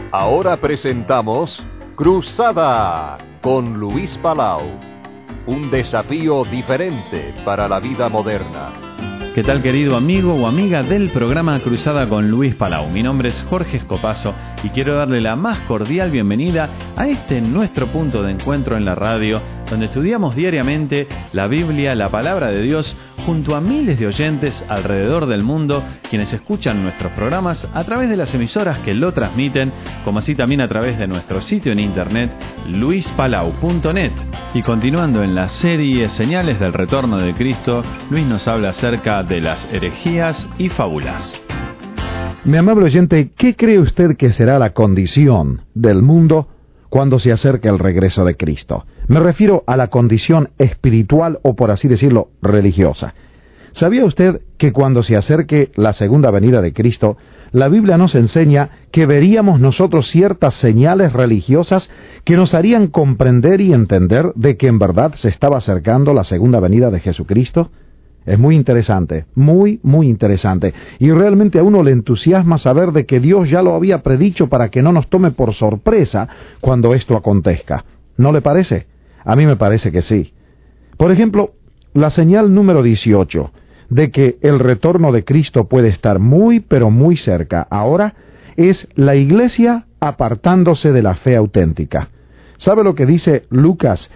Ahora presentamos Cruzada con Luis Palau. Un desafío diferente para la vida moderna. ¿Qué tal, querido amigo o amiga del programa Cruzada con Luis Palau? Mi nombre es Jorge Escopazo y quiero darle la más cordial bienvenida a nuestro punto de encuentro en la radio, donde estudiamos diariamente la Biblia, la Palabra de Dios, junto a miles de oyentes alrededor del mundo, quienes escuchan nuestros programas a través de las emisoras que lo transmiten, como así también a través de nuestro sitio en internet, luispalau.net. Y continuando en la serie Señales del Retorno de Cristo, Luis nos habla acerca de las herejías y fábulas. Mi amable oyente, ¿qué cree usted que será la condición del mundo cuando se acerque el regreso de Cristo? Me refiero a la condición espiritual o, por así decirlo, religiosa. ¿Sabía usted que cuando se acerque la segunda venida de Cristo, la Biblia nos enseña que veríamos nosotros ciertas señales religiosas que nos harían comprender y entender de que en verdad se estaba acercando la segunda venida de Jesucristo? Es muy interesante, muy interesante. Y realmente a uno le entusiasma saber de que Dios ya lo había predicho para que no nos tome por sorpresa cuando esto acontezca. ¿No le parece? A mí me parece que sí. Por ejemplo, la señal número 18 de que el retorno de Cristo puede estar muy, pero muy cerca ahora es la iglesia apartándose de la fe auténtica. ¿Sabe lo que dice Lucas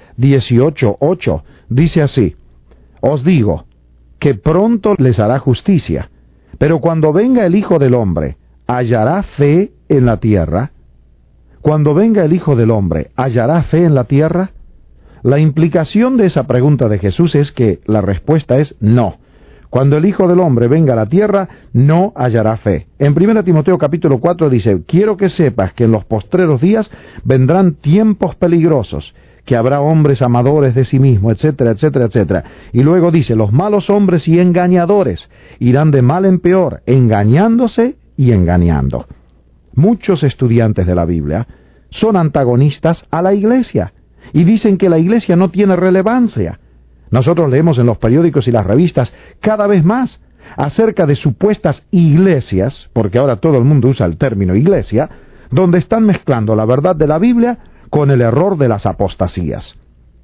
18:8? Dice así: os digo que pronto les hará justicia, pero cuando venga el Hijo del Hombre, ¿hallará fe en la tierra? Cuando venga el Hijo del Hombre, ¿hallará fe en la tierra? La implicación de esa pregunta de Jesús es que la respuesta es no. Cuando el Hijo del Hombre venga a la tierra, no hallará fe. En 1 Timoteo capítulo 4 dice: quiero que sepas que en los postreros días vendrán tiempos peligrosos, que habrá hombres amadores de sí mismos, etcétera, etcétera, etcétera. Y luego dice: los malos hombres y engañadores irán de mal en peor, engañándose y engañando. Muchos estudiantes de la Biblia son antagonistas a la iglesia y dicen que la iglesia no tiene relevancia. Nosotros leemos en los periódicos y las revistas cada vez más acerca de supuestas iglesias, porque ahora todo el mundo usa el término iglesia, donde están mezclando la verdad de la Biblia con el error de las apostasías.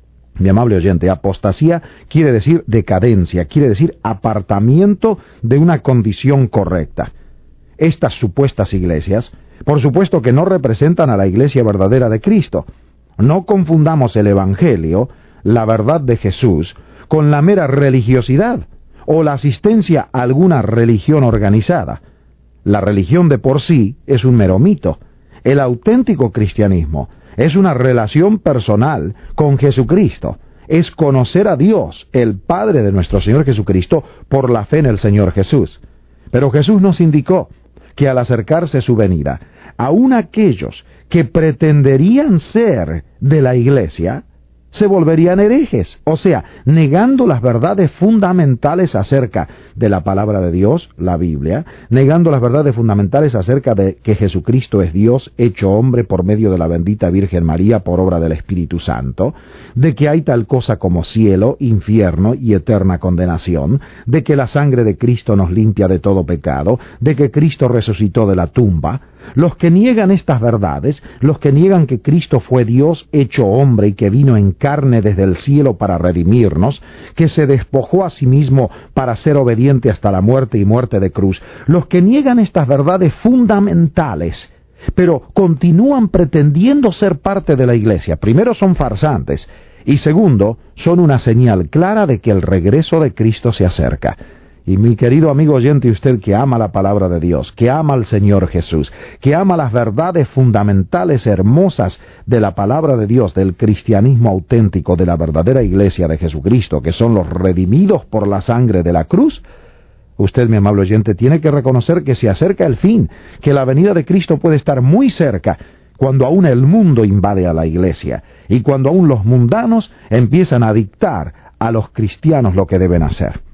Mi amable oyente, apostasía quiere decir decadencia, quiere decir apartamiento de una condición correcta. Estas supuestas iglesias, por supuesto que no representan a la iglesia verdadera de Cristo. No confundamos el Evangelio, la verdad de Jesús, con la mera religiosidad o la asistencia a alguna religión organizada. La religión de por sí es un mero mito. El auténtico cristianismo es una relación personal con Jesucristo. Es conocer a Dios, el Padre de nuestro Señor Jesucristo, por la fe en el Señor Jesús. Pero Jesús nos indicó que al acercarse su venida, aun aquellos que pretenderían ser de la iglesia, se volverían herejes, o sea, negando las verdades fundamentales acerca de la palabra de Dios, la Biblia, negando las verdades fundamentales acerca de que Jesucristo es Dios hecho hombre por medio de la bendita Virgen María por obra del Espíritu Santo, de que hay tal cosa como cielo, infierno y eterna condenación, de que la sangre de Cristo nos limpia de todo pecado, de que Cristo resucitó de la tumba. Los que niegan estas verdades, los que niegan que Cristo fue Dios hecho hombre y que vino en carne desde el cielo para redimirnos, que se despojó a sí mismo para ser obediente hasta la muerte y muerte de cruz, los que niegan estas verdades fundamentales, pero continúan pretendiendo ser parte de la iglesia, primero son farsantes y segundo son una señal clara de que el regreso de Cristo se acerca. Y mi querido amigo oyente, usted que ama la palabra de Dios, que ama al Señor Jesús, que ama las verdades fundamentales hermosas de la palabra de Dios, del cristianismo auténtico, de la verdadera iglesia de Jesucristo, que son los redimidos por la sangre de la cruz, usted, mi amable oyente, tiene que reconocer que se acerca el fin, que la venida de Cristo puede estar muy cerca, cuando aún el mundo invade a la iglesia, y cuando aún los mundanos empiezan a dictar a los cristianos lo que deben hacer.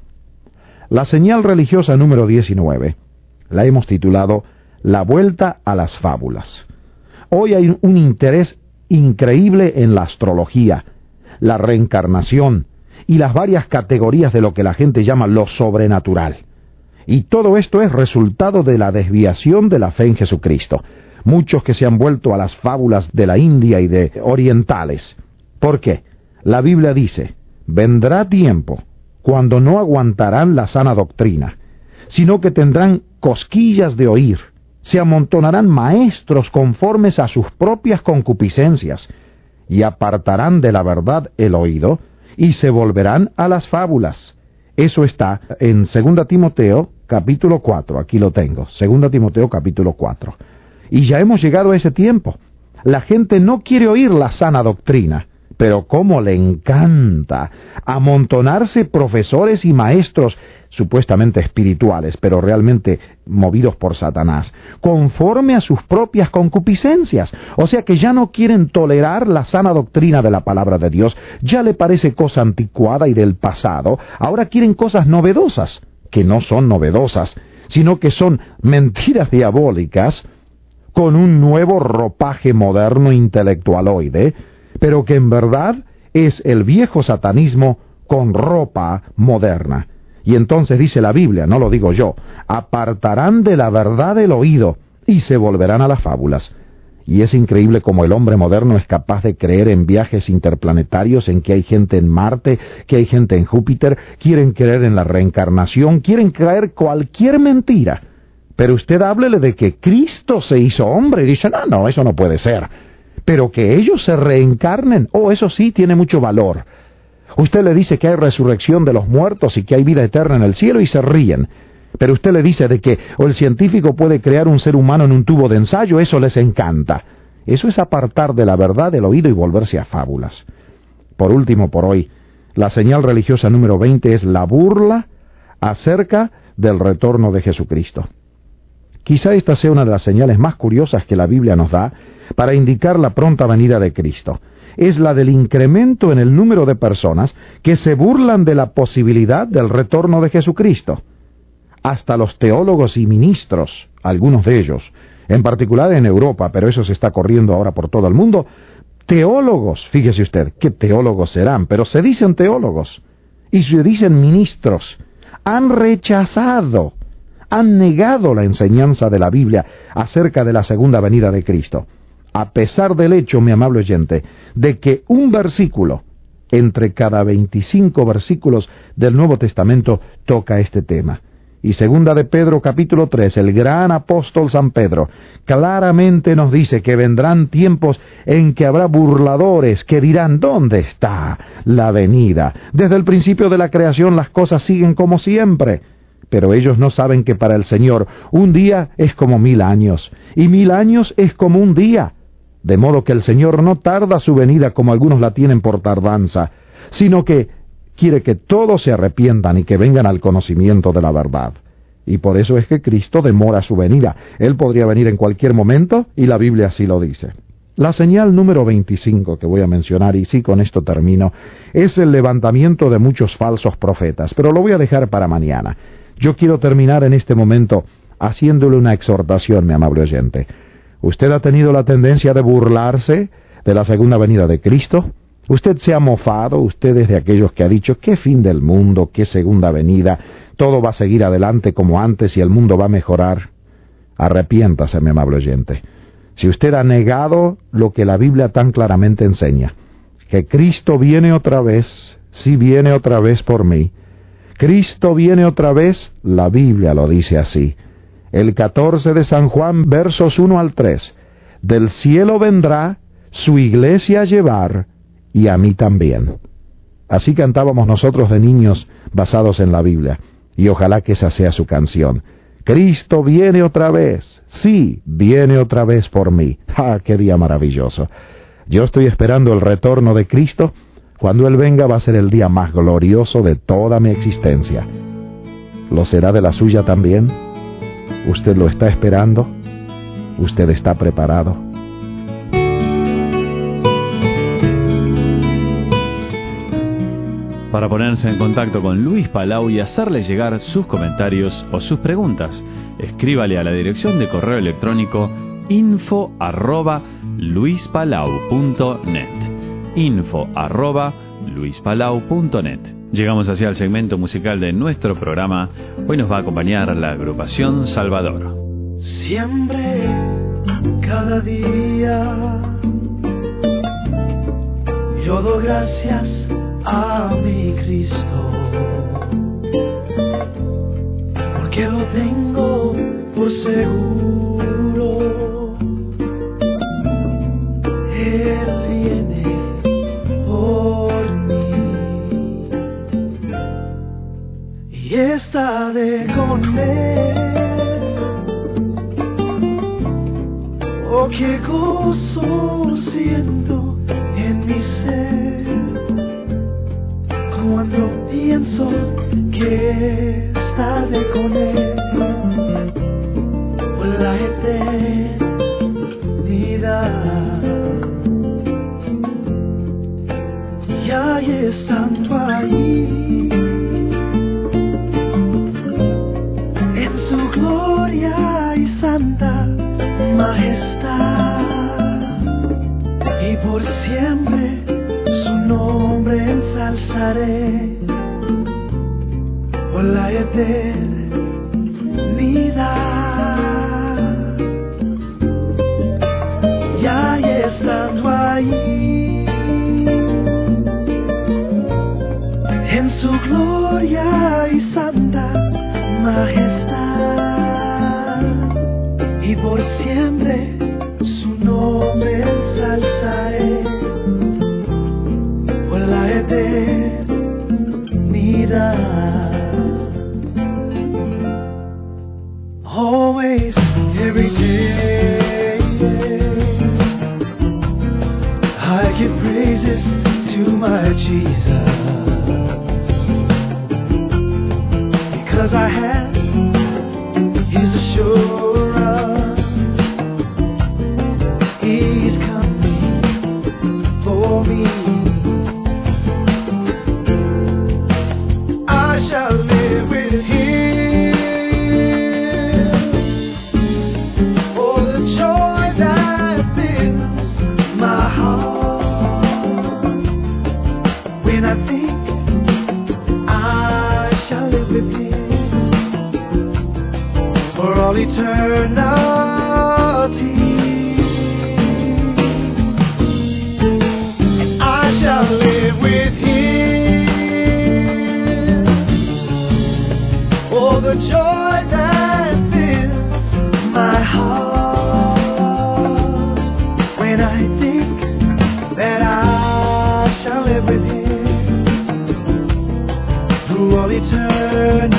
La señal religiosa número 19 la hemos titulado La vuelta a las fábulas. Hoy hay un interés increíble en la astrología, la reencarnación y las varias categorías de lo que la gente llama lo sobrenatural. Y todo esto es resultado de la desviación de la fe en Jesucristo. muchos que se han vuelto a las fábulas de la India y de orientales. ¿Por qué? La Biblia dice, vendrá tiempo cuando no aguantarán la sana doctrina, sino que tendrán cosquillas de oír, se amontonarán maestros conformes a sus propias concupiscencias, y apartarán de la verdad el oído, y se volverán a las fábulas. Eso está en 2 Timoteo capítulo 4, aquí lo tengo, 2 Timoteo capítulo 4. Y ya hemos llegado a ese tiempo. La gente no quiere oír la sana doctrina, pero cómo le encanta amontonarse profesores y maestros supuestamente espirituales, pero realmente movidos por Satanás, conforme a sus propias concupiscencias. O sea que ya no quieren tolerar la sana doctrina de la palabra de Dios, ya le parece cosa anticuada y del pasado, ahora quieren cosas novedosas, que no son novedosas, sino que son mentiras diabólicas con un nuevo ropaje moderno intelectualoide, pero que en verdad es el viejo satanismo con ropa moderna. Y entonces dice la Biblia, no lo digo yo, apartarán de la verdad el oído y se volverán a las fábulas. Y es increíble cómo el hombre moderno es capaz de creer en viajes interplanetarios, en que hay gente en Marte, que hay gente en Júpiter, quieren creer en la reencarnación, quieren creer cualquier mentira. Pero usted háblele de que Cristo se hizo hombre y dice, no, eso no puede ser. Pero que ellos se reencarnen, eso sí tiene mucho valor. Usted le dice que hay resurrección de los muertos y que hay vida eterna en el cielo y se ríen. Pero usted le dice de que el científico puede crear un ser humano en un tubo de ensayo, eso les encanta. Eso es apartar de la verdad el oído y volverse a fábulas. Por último, por hoy, la señal religiosa número 20 es la burla acerca del retorno de Jesucristo. Quizá esta sea una de las señales más curiosas que la Biblia nos da para indicar la pronta venida de Cristo. Es la del incremento en el número de personas que se burlan de la posibilidad del retorno de Jesucristo. Hasta los teólogos y ministros, algunos de ellos, en particular en Europa, pero eso se está corriendo ahora por todo el mundo, teólogos, fíjese usted, ¿qué teólogos serán? Pero se dicen teólogos y se dicen ministros, han rechazado, han negado la enseñanza de la Biblia acerca de la segunda venida de Cristo. A pesar del hecho, mi amable oyente, de que un versículo entre cada 25 versículos del Nuevo Testamento toca este tema. Y 2 de Pedro capítulo 3, el gran apóstol San Pedro, claramente nos dice que vendrán tiempos en que habrá burladores que dirán, ¿dónde está la venida? Desde el principio de la creación las cosas siguen como siempre. Pero ellos no saben que para el Señor un día es como 1000 años, y 1000 años es como un día. De modo que el Señor no tarda su venida como algunos la tienen por tardanza, sino que quiere que todos se arrepientan y que vengan al conocimiento de la verdad. Y por eso es que Cristo demora su venida. Él podría venir en cualquier momento y la Biblia así lo dice. La señal número 25 que voy a mencionar, y sí con esto termino, es el levantamiento de muchos falsos profetas, pero lo voy a dejar para mañana. Yo quiero terminar en este momento haciéndole una exhortación, mi amable oyente. ¿Usted ha tenido la tendencia de burlarse de la segunda venida de Cristo? ¿Usted se ha mofado? ¿Usted es de aquellos que ha dicho, qué fin del mundo, qué segunda venida, todo va a seguir adelante como antes y el mundo va a mejorar? Arrepiéntase, mi amable oyente. Si usted ha negado lo que la Biblia tan claramente enseña, que Cristo viene otra vez, sí viene otra vez por mí, Cristo viene otra vez, la Biblia lo dice así. El 14 de San Juan, versos 1 al 3. Del cielo vendrá su iglesia a llevar, y a mí también. Así cantábamos nosotros de niños basados en la Biblia, y ojalá que esa sea su canción. Cristo viene otra vez, sí, viene otra vez por mí. ¡Ah, qué día maravilloso! Yo estoy esperando el retorno de Cristo. Cuando Él venga va a ser el día más glorioso de toda mi existencia. ¿Lo será de la suya también? ¿Usted lo está esperando? ¿Usted está preparado? Para ponerse en contacto con Luis Palau y hacerle llegar sus comentarios o sus preguntas, escríbale a la dirección de correo electrónico info@luispalau.net. info@luispalau.net. Llegamos hacia el segmento musical de nuestro programa. Hoy nos va a acompañar la agrupación Salvador. Siempre Cada día yo doy gracias a mi Cristo, porque lo tengo por seguro. Él viene por mí y estaré con Él. Oh, qué gozo siento en mi ser cuando pienso que estaré con Él por la eternidad. Y ahí estando ahí en su gloria y santa majestad, y por siempre su nombre ensalzaré por la eternidad. Y ahí estando ahí en su gloria y santa majestad, y por siempre su nombre ensalzaré por la eternidad. Always, every day, I give praises to my Jesus, because I have His assurance. He's coming for me. I shall live with Him. Oh, the joy that fills my heart when I think I shall live with Him for all eternity. I shall live with Him. Oh, the joy that fills my heart when I think that I shall live with Him through all eternity.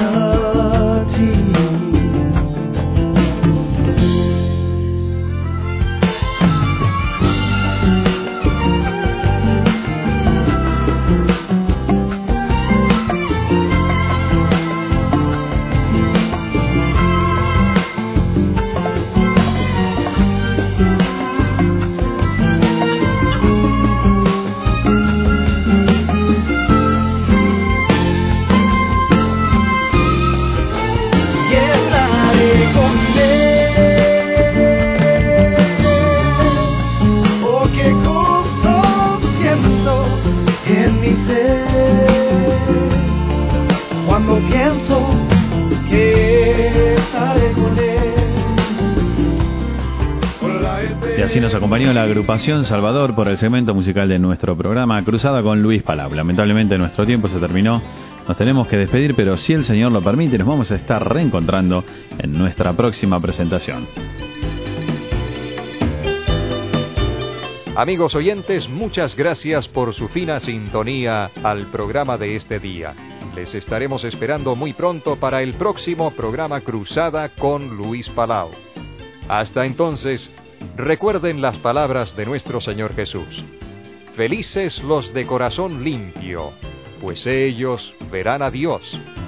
Así nos acompañó la agrupación Salvador por el segmento musical de nuestro programa Cruzada con Luis Palau. Lamentablemente nuestro tiempo se terminó, nos tenemos que despedir, pero si el Señor lo permite nos vamos a estar reencontrando en nuestra próxima presentación. Amigos oyentes, muchas gracias por su fina sintonía al programa de este día. Les estaremos esperando muy pronto para el próximo programa Cruzada con Luis Palau. Hasta entonces, recuerden las palabras de nuestro Señor Jesús. Felices los de corazón limpio, pues ellos verán a Dios.